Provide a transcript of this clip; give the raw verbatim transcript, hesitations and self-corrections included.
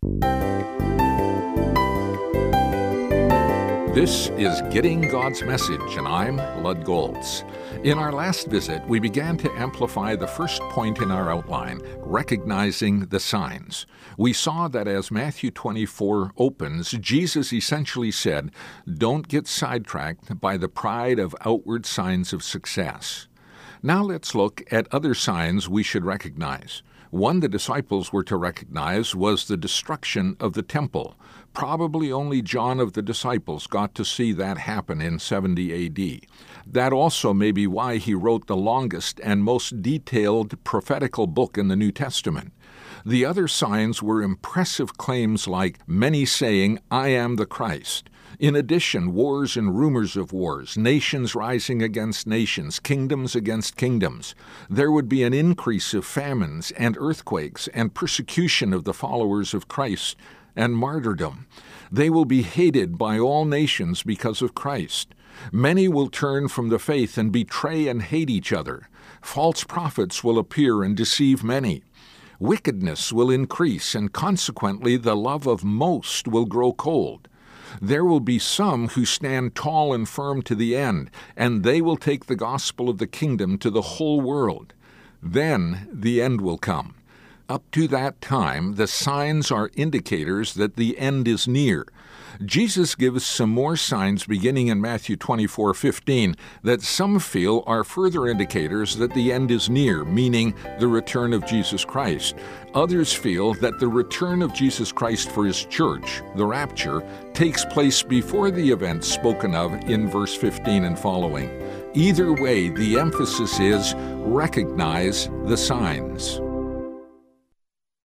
This is Getting God's Message, and I'm Lud Goltz. In our last visit, we began to amplify the first point in our outline, recognizing the signs. We saw that as Matthew twenty-four opens, Jesus essentially said, "Don't get sidetracked by the pride of outward signs of success." Now let's look at other signs we should recognize. One the disciples were to recognize was the destruction of the temple. Probably only John of the disciples got to see that happen in seventy A D. That also may be why he wrote the longest and most detailed prophetical book in the New Testament. The other signs were impressive claims like many saying, "I am the Christ." In addition, wars and rumors of wars, nations rising against nations, kingdoms against kingdoms. There would be an increase of famines and earthquakes and persecution of the followers of Christ and martyrdom. They will be hated by all nations because of Christ. Many will turn from the faith and betray and hate each other. False prophets will appear and deceive many. Wickedness will increase, and consequently the love of most will grow cold. There will be some who stand tall and firm to the end, and they will take the gospel of the kingdom to the whole world. Then the end will come. Up to that time, the signs are indicators that the end is near. Jesus gives some more signs beginning in Matthew twenty-four fifteen that some feel are further indicators that the end is near, meaning the return of Jesus Christ. Others feel that the return of Jesus Christ for his church, the rapture, takes place before the events spoken of in verse fifteen and following. Either way, the emphasis is recognize the signs.